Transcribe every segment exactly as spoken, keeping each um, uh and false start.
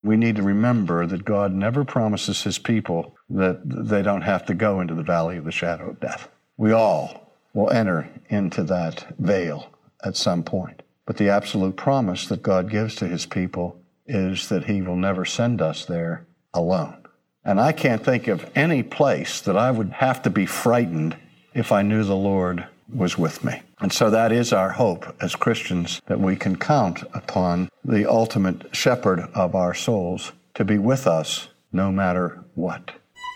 We need to remember that God never promises his people that they don't have to go into the valley of the shadow of death. We all will enter into that veil at some point. But the absolute promise that God gives to his people is that he will never send us there alone. And I can't think of any place that I would have to be frightened if I knew the Lord was with me. And so that is our hope as Christians, that we can count upon the ultimate shepherd of our souls to be with us no matter what.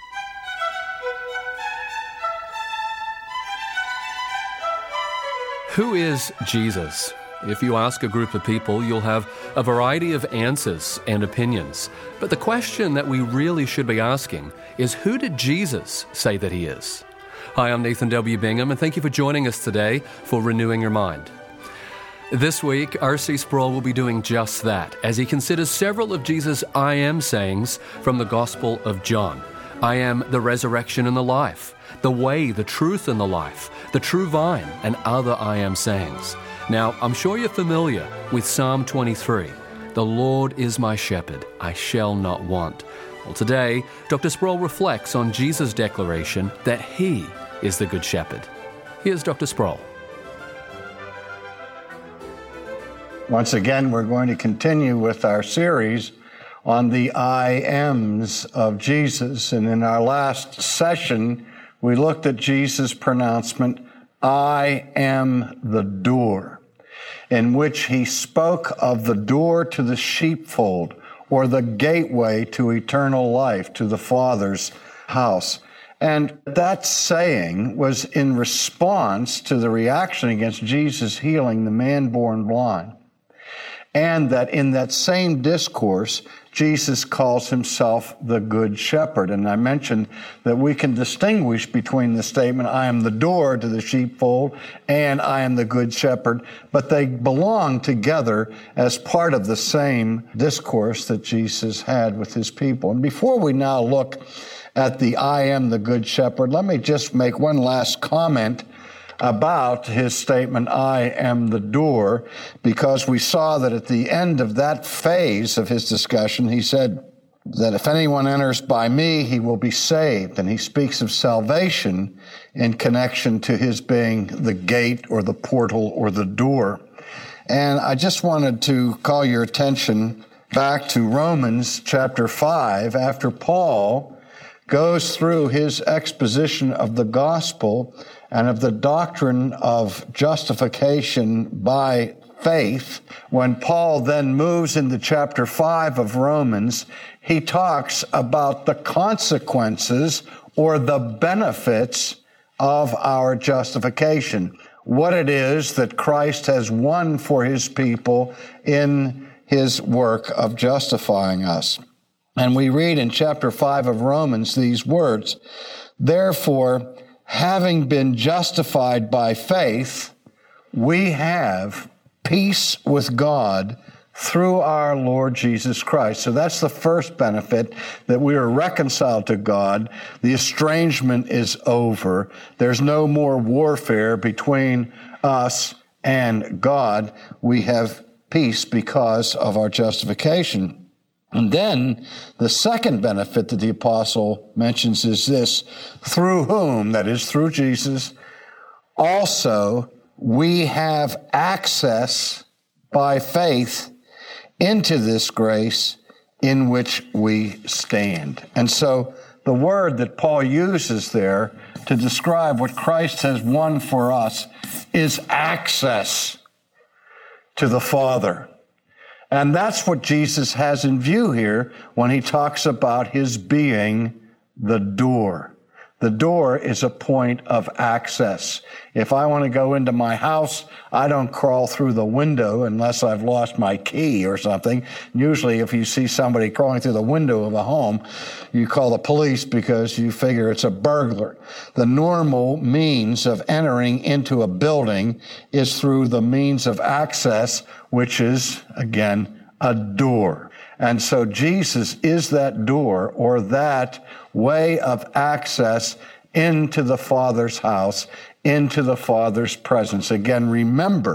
Who is Jesus? If you ask a group of people, you'll have a variety of answers and opinions. But the question that we really should be asking is, who did Jesus say that he is? Hi, I'm Nathan W. Bingham, and thank you for joining us today for Renewing Your Mind. This week, R C Sproul will be doing just that as he considers several of Jesus' I am sayings from the Gospel of John. I am the resurrection and the life, the way, the truth, and the life, the true vine, and other I am sayings. Now, I'm sure you're familiar with Psalm twenty-three. The Lord is my shepherd, I shall not want. Well, today, Doctor Sproul reflects on Jesus' declaration that he is the Good Shepherd. Here's Doctor Sproul. Once again, we're going to continue with our series on the I ams of Jesus. And in our last session, we looked at Jesus' pronouncement, I am the door, in which he spoke of the door to the sheepfold, or the gateway to eternal life, to the Father's house. And that saying was in response to the reaction against Jesus healing the man born blind. And that in that same discourse, Jesus calls himself the Good Shepherd. And I mentioned that we can distinguish between the statement, I am the door to the sheepfold, and I am the Good Shepherd, but they belong together as part of the same discourse that Jesus had with his people. And before we now look at the I am the Good Shepherd, let me just make one last comment about his statement, I am the door, because we saw that at the end of that phase of his discussion, he said that if anyone enters by me, he will be saved. And he speaks of salvation in connection to his being the gate or the portal or the door. And I just wanted to call your attention back to Romans chapter five, after Paul goes through his exposition of the gospel and of the doctrine of justification by faith. When Paul then moves into chapter five of Romans, he talks about the consequences or the benefits of our justification, what it is that Christ has won for his people in his work of justifying us. And we read in chapter five of Romans these words, therefore, having been justified by faith, we have peace with God through our Lord Jesus Christ. So that's the first benefit, that we are reconciled to God. The estrangement is over. There's no more warfare between us and God. We have peace because of our justification. And then the second benefit that the apostle mentions is this, through whom, that is through Jesus, also we have access by faith into this grace in which we stand. And so the word that Paul uses there to describe what Christ has won for us is access to the Father. And that's what Jesus has in view here when he talks about his being the door. The door is a point of access. If I want to go into my house, I don't crawl through the window unless I've lost my key or something. Usually if you see somebody crawling through the window of a home, you call the police because you figure it's a burglar. The normal means of entering into a building is through the means of access, which is, again, a door. And so Jesus is that door, or that way of access into the Father's house, into the Father's presence. Again, remember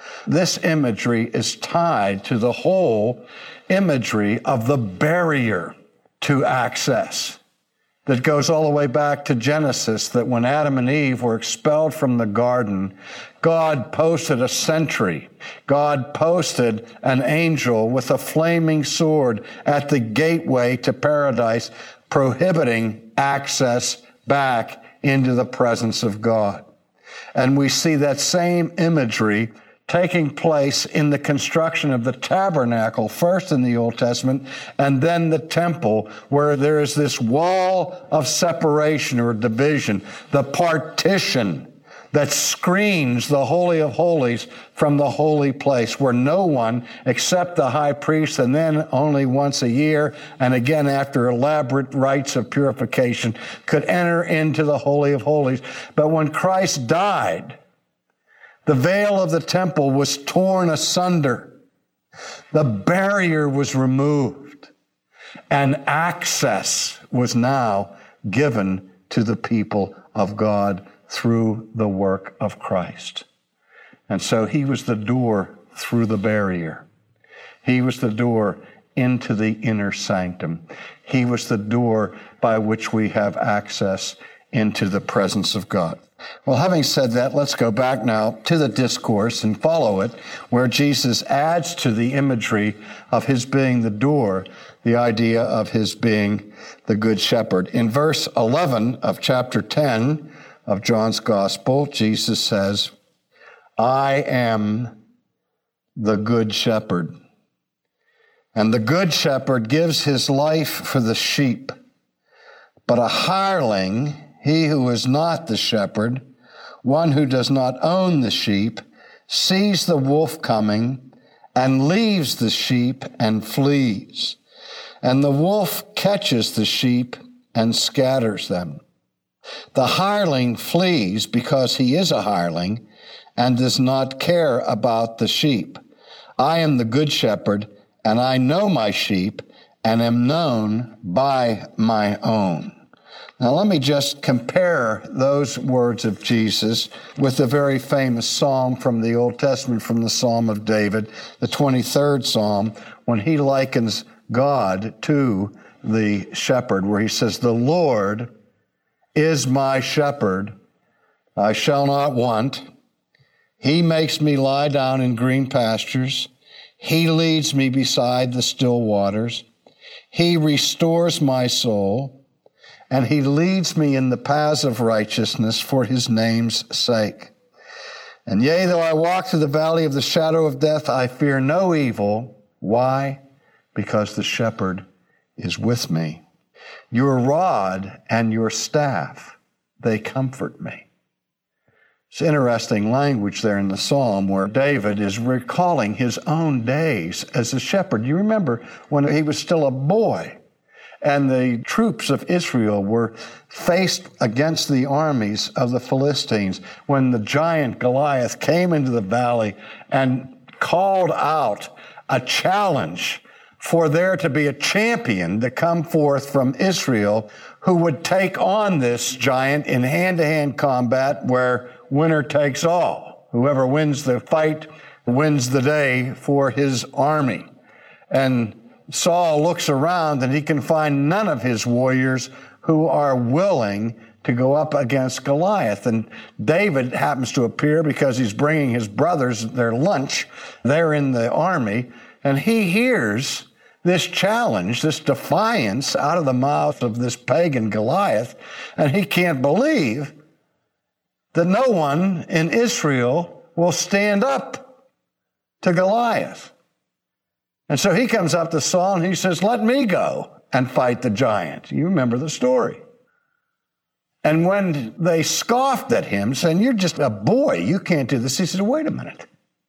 This imagery is tied to the whole imagery of the barrier to access that goes all the way back to Genesis, that when Adam and Eve were expelled from the garden, God posted a sentry. God posted an angel with a flaming sword at the gateway to paradise, prohibiting access back into the presence of God. And we see that same imagery taking place in the construction of the tabernacle, first in the Old Testament, and then the temple, where there is this wall of separation or division, the partition that screens the Holy of Holies from the holy place, where no one except the high priest, and then only once a year, and again after elaborate rites of purification, could enter into the Holy of Holies. But when Christ died, the veil of the temple was torn asunder. The barrier was removed, and access was now given to the people of God through the work of Christ. And so he was the door through the barrier. He was the door into the inner sanctum. He was the door by which we have access into the presence of God. Well, having said that, let's go back now to the discourse and follow it, where Jesus adds to the imagery of his being the door, the idea of his being the good shepherd. In verse eleven of chapter ten of John's Gospel, Jesus says, I am the good shepherd, and the good shepherd gives his life for the sheep. But a hireling, he who is not the shepherd, one who does not own the sheep, sees the wolf coming and leaves the sheep and flees. And the wolf catches the sheep and scatters them. The hireling flees because he is a hireling and does not care about the sheep. I am the good shepherd, and I know my sheep and am known by my own. Now, let me just compare those words of Jesus with the very famous psalm from the Old Testament, from the Psalm of David, the twenty-third Psalm, when he likens God to the shepherd, where he says, the Lord is my shepherd, I shall not want. He makes me lie down in green pastures. He leads me beside the still waters. He restores my soul. And he leads me in the paths of righteousness for his name's sake. And yea, though I walk through the valley of the shadow of death, I fear no evil. Why? Because the shepherd is with me. Your rod and your staff, they comfort me. It's interesting language there in the psalm where David is recalling his own days as a shepherd. You remember when he was still a boy, and the troops of Israel were faced against the armies of the Philistines, when the giant Goliath came into the valley and called out a challenge for there to be a champion to come forth from Israel who would take on this giant in hand-to-hand combat where winner takes all. Whoever wins the fight wins the day for his army. And Saul looks around and he can find none of his warriors who are willing to go up against Goliath. And David happens to appear because he's bringing his brothers their lunch. They're in the army, and he hears this challenge, this defiance out of the mouth of this pagan Goliath, and he can't believe that no one in Israel will stand up to Goliath. And so he comes up to Saul and he says, let me go and fight the giant. You remember the story. And when they scoffed at him, saying, you're just a boy, you can't do this, he said, wait a minute.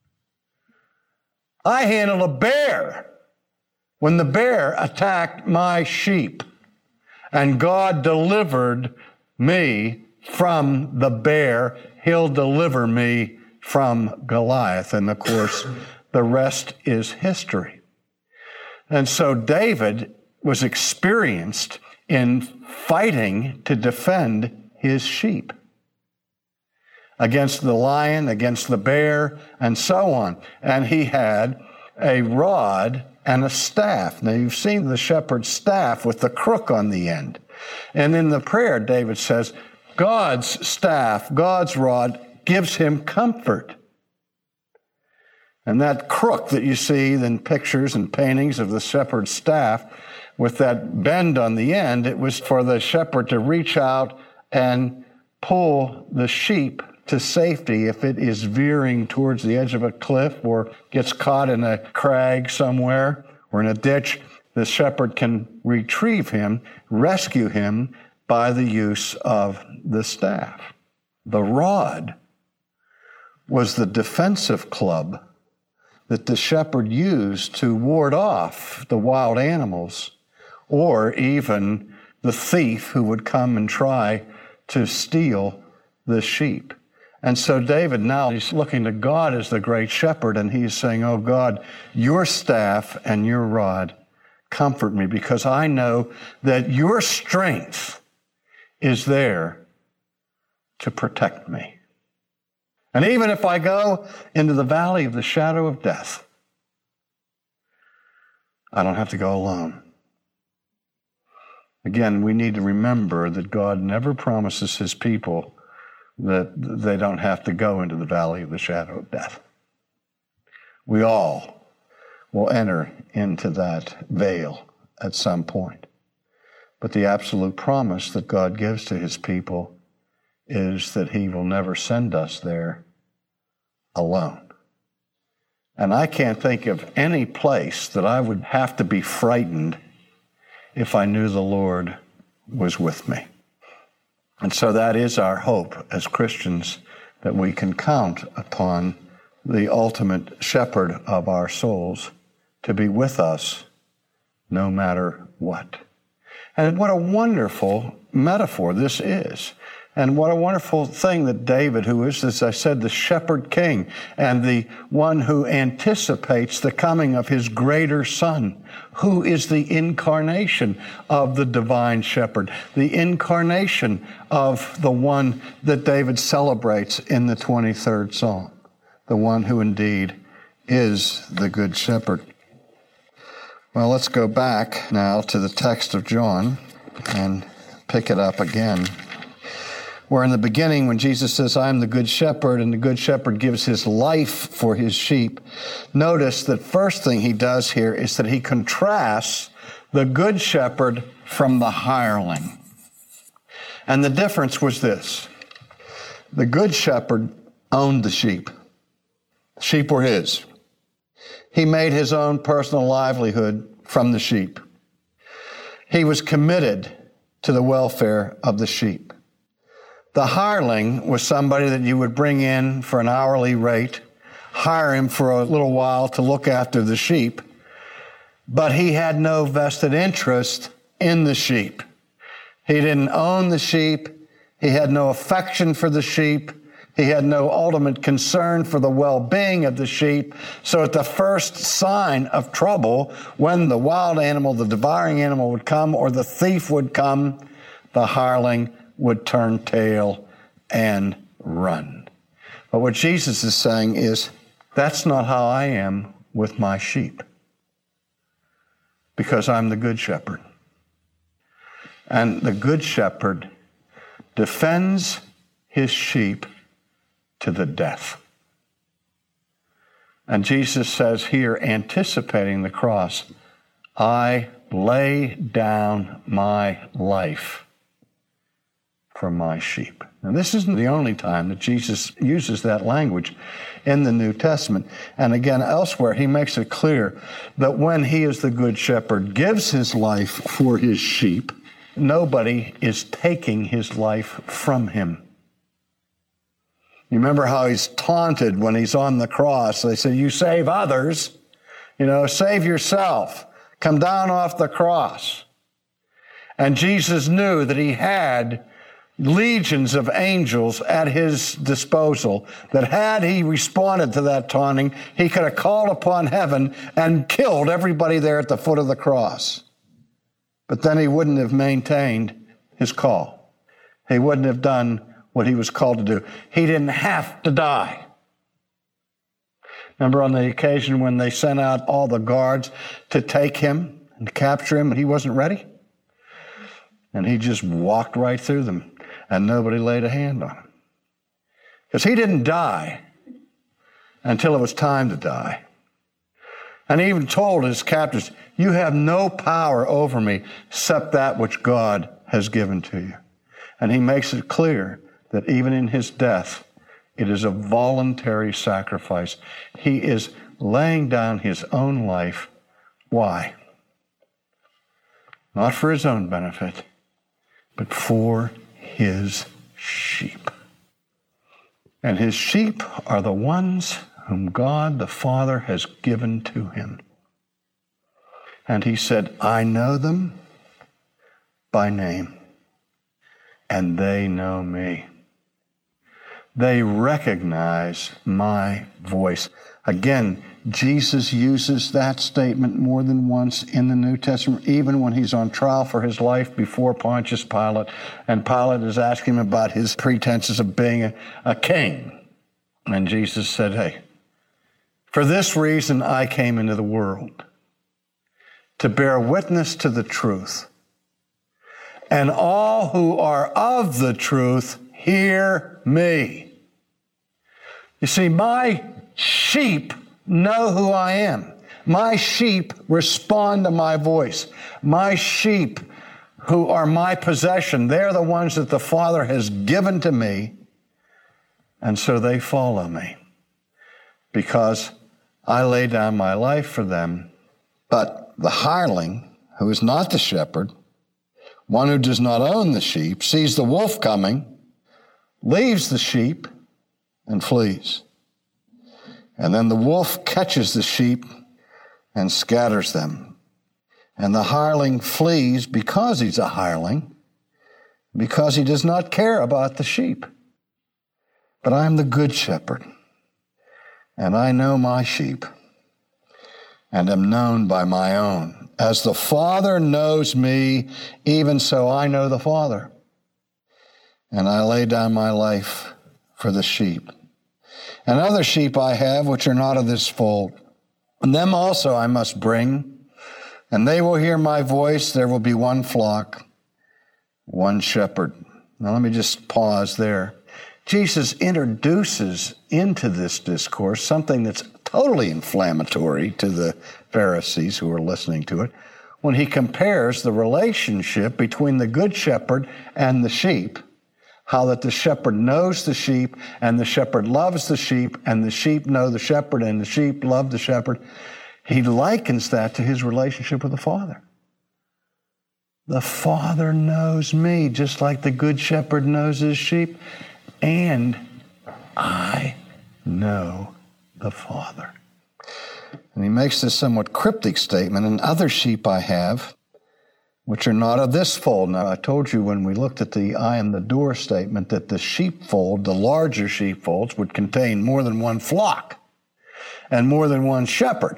I handled a bear when the bear attacked my sheep, and God delivered me from the bear. He'll deliver me from Goliath. And of course, the rest is history. And so David was experienced in fighting to defend his sheep. against the lion, against the bear, and so on. And he had a rod and a staff. Now, you've seen the shepherd's staff with the crook on the end. And in the prayer, David says, God's staff, God's rod, gives him comfort. And that crook that you see in pictures and paintings of the shepherd's staff with that bend on the end, it was for the shepherd to reach out and pull the sheep to safety if it is veering towards the edge of a cliff or gets caught in a crag somewhere or in a ditch. The shepherd can retrieve him, rescue him by the use of the staff. The rod was the defensive club that the shepherd used to ward off the wild animals or even the thief who would come and try to steal the sheep. And so David now, he's looking to God as the great shepherd, and he's saying, oh God, your staff and your rod comfort me, because I know that your strength is there to protect me. And even if I go into the valley of the shadow of death, I don't have to go alone. Again, we need to remember that God never promises his people that they don't have to go into the valley of the shadow of death. We all will enter into that veil at some point. But the absolute promise that God gives to his people is that he will never send us there alone. And I can't think of any place that I would have to be frightened if I knew the Lord was with me. And so that is our hope as Christians, that we can count upon the ultimate shepherd of our souls to be with us no matter what. And what a wonderful metaphor this is. And what a wonderful thing that David, who is, as I said, the shepherd king and the one who anticipates the coming of his greater son, who is the incarnation of the divine shepherd, the incarnation of the one that David celebrates in the twenty-third Psalm, the one who indeed is the good shepherd. Well, let's go back now to the text of John and pick it up again. Where in the beginning, when Jesus says, I am the good shepherd, and the good shepherd gives his life for his sheep, notice that first thing he does here is that he contrasts the good shepherd from the hireling. And the difference was this. The good shepherd owned the sheep. The sheep were his. He made his own personal livelihood from the sheep. He was committed to the welfare of the sheep. The hireling was somebody that you would bring in for an hourly rate, hire him for a little while to look after the sheep, but he had no vested interest in the sheep. He didn't own the sheep. He had no affection for the sheep. He had no ultimate concern for the well-being of the sheep. So at the first sign of trouble, when the wild animal, the devouring animal would come, or the thief would come, the hireling would turn tail and run. But what Jesus is saying is, that's not how I am with my sheep, because I'm the good shepherd. And the good shepherd defends his sheep to the death. And Jesus says here, anticipating the cross, I lay down my life for my sheep. Now, this isn't the only time that Jesus uses that language in the New Testament. And again, elsewhere, he makes it clear that when he is the good shepherd, gives his life for his sheep, nobody is taking his life from him. You remember how he's taunted when he's on the cross. They say, you save others, you know, save yourself. Come down off the cross. And Jesus knew that he had legions of angels at his disposal, that had he responded to that taunting, he could have called upon heaven and killed everybody there at the foot of the cross. But then he wouldn't have maintained his call. He wouldn't have done what he was called to do. He didn't have to die. Remember on the occasion when they sent out all the guards to take him and capture him, and he wasn't ready? And he just walked right through them, and nobody laid a hand on him. Because he didn't die until it was time to die. And he even told his captors, you have no power over me except that which God has given to you. And he makes it clear that even in his death, it is a voluntary sacrifice. He is laying down his own life. Why? Not for his own benefit, but for his sheep. And his sheep are the ones whom God the Father has given to him. And he said, I know them by name, and they know me. They recognize my voice. Again, Jesus uses that statement more than once in the New Testament, even when he's on trial for his life before Pontius Pilate, and Pilate is asking him about his pretenses of being a, a king. And Jesus said, hey, for this reason I came into the world, to bear witness to the truth. And all who are of the truth hear me. You see, my sheep know who I am. My sheep respond to my voice. My sheep who are my possession, they're the ones that the Father has given to me. And so they follow me because I lay down my life for them. But the hireling, who is not the shepherd, one who does not own the sheep, sees the wolf coming, leaves the sheep, and flees. And then the wolf catches the sheep and scatters them. And the hireling flees because he's a hireling, because he does not care about the sheep. But I am the good shepherd, and I know my sheep, and am known by my own. As the Father knows me, even so I know the Father. And I lay down my life for the sheep. And other sheep I have, which are not of this fold. And them also I must bring, and they will hear my voice. There will be one flock, one shepherd. Now let me just pause there. Jesus introduces into this discourse something that's totally inflammatory to the Pharisees who are listening to it, when he compares the relationship between the good shepherd and the sheep, how that the shepherd knows the sheep, and the shepherd loves the sheep, and the sheep know the shepherd, and the sheep love the shepherd. He likens that to his relationship with the Father. The Father knows me, just like the good shepherd knows his sheep, and I know the Father. And he makes this somewhat cryptic statement, and other sheep I have, which are not of this fold. Now, I told you when we looked at the I am the door statement that the sheepfold, the larger sheepfolds, would contain more than one flock and more than one shepherd.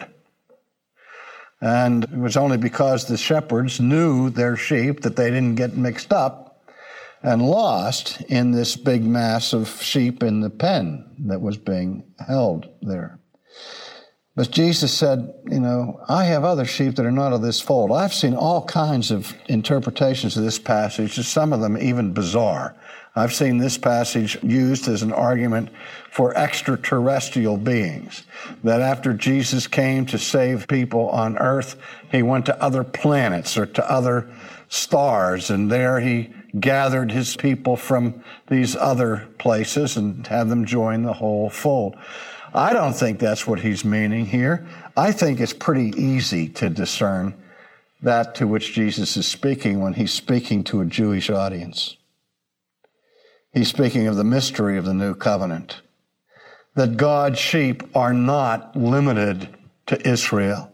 And it was only because the shepherds knew their sheep that they didn't get mixed up and lost in this big mass of sheep in the pen that was being held there. But Jesus said, you know, I have other sheep that are not of this fold. I've seen all kinds of interpretations of this passage, some of them even bizarre. I've seen this passage used as an argument for extraterrestrial beings, that after Jesus came to save people on earth, he went to other planets or to other stars, and there he gathered his people from these other places and had them join the whole fold. I don't think that's what he's meaning here. I think it's pretty easy to discern that to which Jesus is speaking when he's speaking to a Jewish audience. He's speaking of the mystery of the new covenant, that God's sheep are not limited to Israel,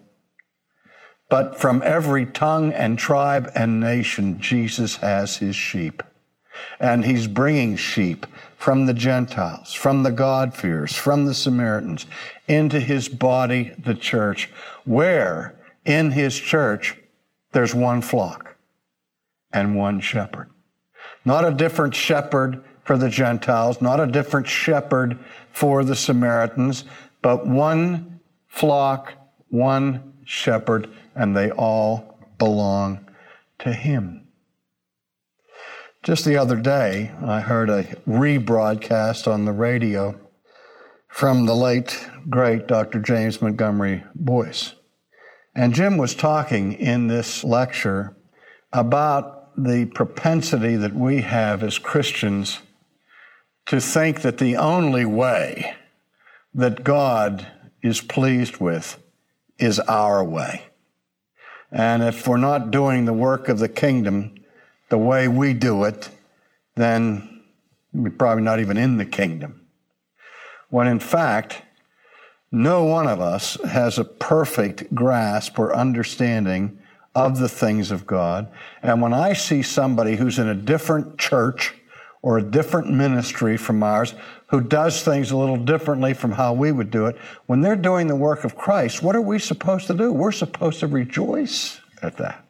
but from every tongue and tribe and nation, Jesus has his sheep. And he's bringing sheep from the Gentiles, from the God-fearers, from the Samaritans, into his body, the church, where in his church there's one flock and one shepherd. Not a different shepherd for the Gentiles, not a different shepherd for the Samaritans, but one flock, one shepherd, and they all belong to him. Just the other day, I heard a rebroadcast on the radio from the late, great Doctor James Montgomery Boyce. And Jim was talking in this lecture about the propensity that we have as Christians to think that the only way that God is pleased with is our way. And if we're not doing the work of the kingdom the way we do it, then we're probably not even in the kingdom. When in fact, no one of us has a perfect grasp or understanding of the things of God. And when I see somebody who's in a different church or a different ministry from ours, who does things a little differently from how we would do it, when they're doing the work of Christ, what are we supposed to do? We're supposed to rejoice at that.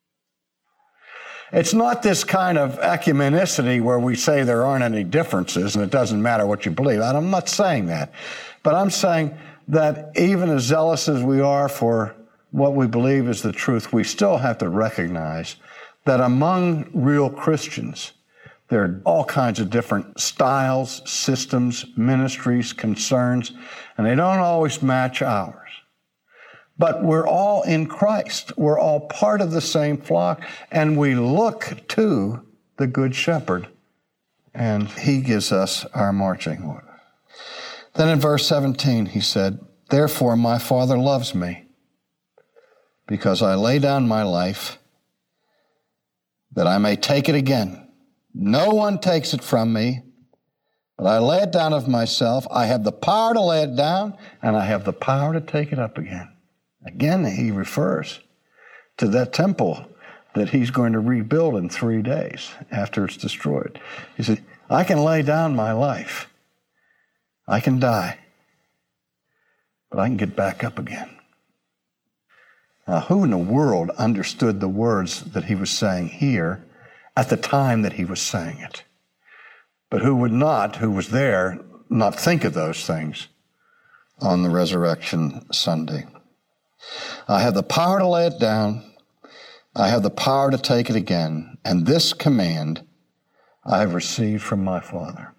It's not this kind of ecumenicity where we say there aren't any differences and it doesn't matter what you believe. And I'm not saying that. But I'm saying that even as zealous as we are for what we believe is the truth, we still have to recognize that among real Christians, there are all kinds of different styles, systems, ministries, concerns, and they don't always match ours. But we're all in Christ. We're all part of the same flock, and we look to the Good Shepherd, and he gives us our marching order. Then in verse seventeen, he said, "Therefore my Father loves me, because I lay down my life that I may take it again. No one takes it from me, but I lay it down of myself. I have the power to lay it down, and I have the power to take it up again." Again, he refers to that temple that he's going to rebuild in three days after it's destroyed. He said, I can lay down my life. I can die, but I can get back up again. Now, who in the world understood the words that he was saying here at the time that he was saying it? But who would not, who was there, not think of those things on the Resurrection Sunday? I have the power to lay it down. I have the power to take it again. And this command I have received from my Father.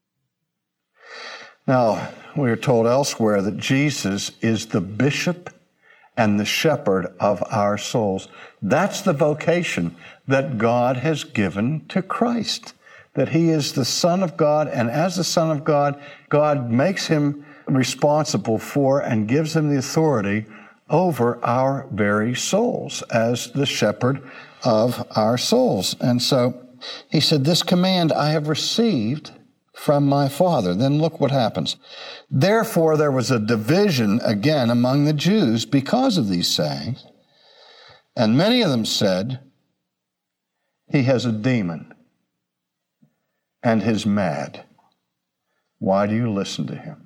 Now, we are told elsewhere that Jesus is the bishop and the shepherd of our souls. That's the vocation that God has given to Christ, that he is the Son of God, and as the Son of God, God makes him responsible for and gives him the authority over our very souls as the shepherd of our souls. And so he said, this command I have received from my Father. Then look what happens. Therefore, there was a division again among the Jews because of these sayings. And many of them said, he has a demon and is mad. Why do you listen to him?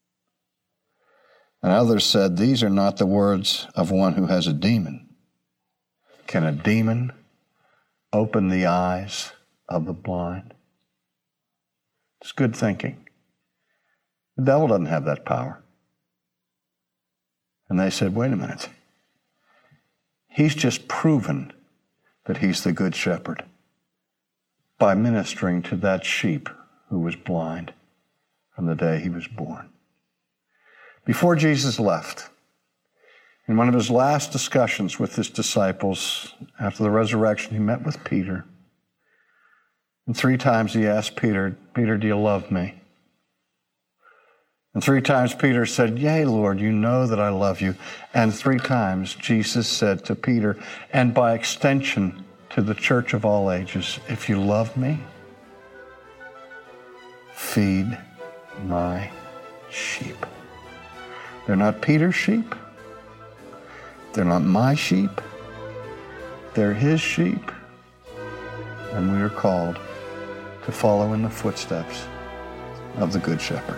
And others said, these are not the words of one who has a demon. Can a demon open the eyes of the blind? It's good thinking. The devil doesn't have that power. And they said, wait a minute. He's just proven that he's the good shepherd by ministering to that sheep who was blind from the day he was born. Before Jesus left, in one of his last discussions with his disciples after the resurrection, he met with Peter. And three times he asked Peter, Peter, do you love me? And three times Peter said, yea, Lord, you know that I love you. And three times Jesus said to Peter, and by extension to the church of all ages, if you love me, feed my sheep. They're not Peter's sheep. They're not my sheep. They're his sheep. And we are called to follow in the footsteps of the Good Shepherd.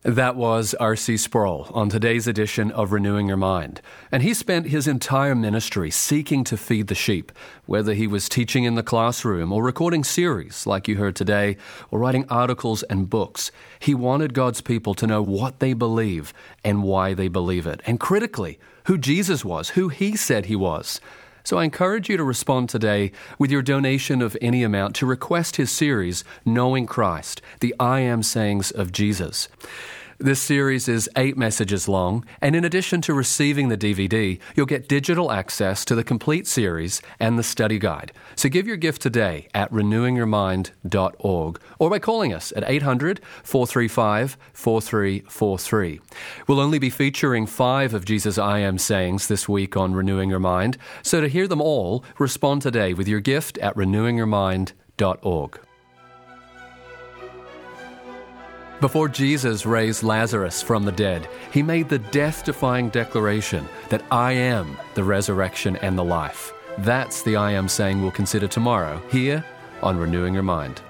That was R C Sproul on today's edition of Renewing Your Mind. And he spent his entire ministry seeking to feed the sheep, whether he was teaching in the classroom or recording series like you heard today, or writing articles and books. He wanted God's people to know what they believe and why they believe it, and critically, who Jesus was, who he said he was. So I encourage you to respond today with your donation of any amount to request his series, Knowing Christ, the I Am Sayings of Jesus. This series is eight messages long, and in addition to receiving the D V D, you'll get digital access to the complete series and the study guide. So give your gift today at renewing your mind dot org or by calling us at eight hundred, four three five, four three four three. We'll only be featuring five of Jesus' I Am Sayings this week on Renewing Your Mind, so to hear them all, respond today with your gift at renewing your mind dot org. Before Jesus raised Lazarus from the dead, he made the death-defying declaration that I am the resurrection and the life. That's the I Am Saying we'll consider tomorrow here on Renewing Your Mind.